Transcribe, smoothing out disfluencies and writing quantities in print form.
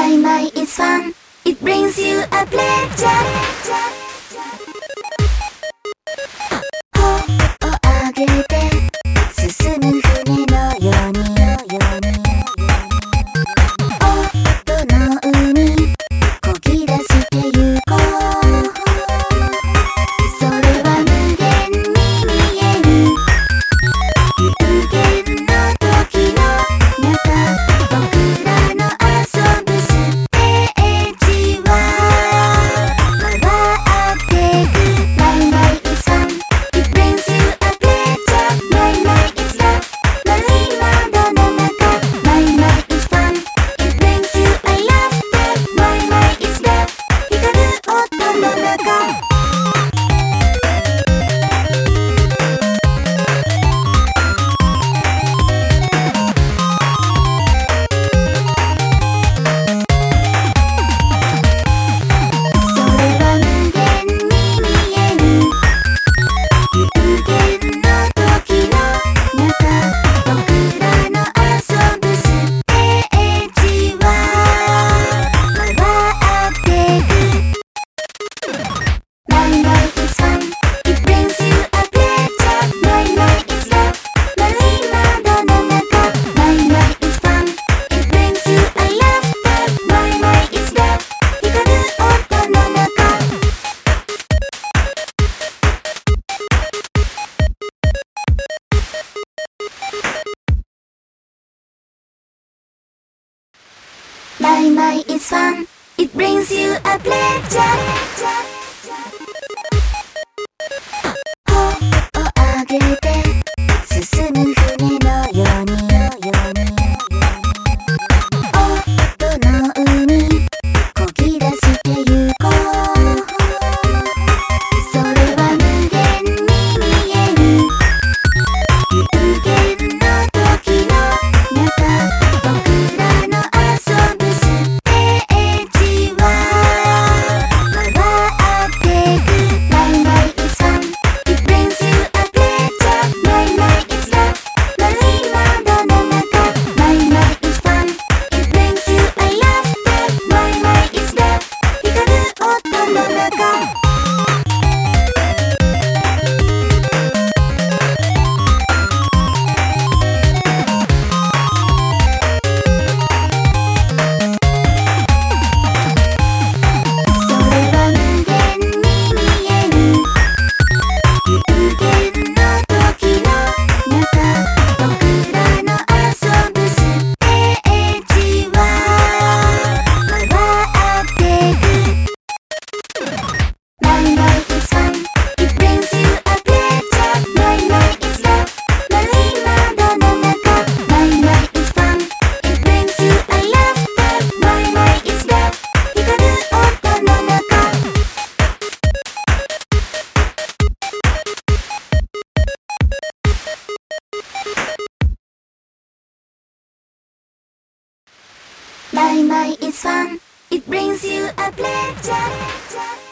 My mind is fun. It brings you a pleasure. ほっを上げて進む船のように音の海こぎ出してゆこう。それは無限に見える有限の時の中、僕らの遊ぶステージは回ってく。My mind is fun. It brings you a pleasure. My mind is love. 丸い窓の中 My mind is fun. It brings you a laughter. My mind is love. 光る音の中My mind is fun. It brings you a pleasure. ほっを上げて進む船のように音の海こぎ出してゆこう。それは無限に見える有限の時の中、僕らの遊ぶステージは回ってく。My mind is fun. It brings you a pleasure. My mind is love. 丸い窓の中 My mind is fun. It brings you a laughter. My mind is love. 光る音の中My mind is fun. It brings you a pleasure.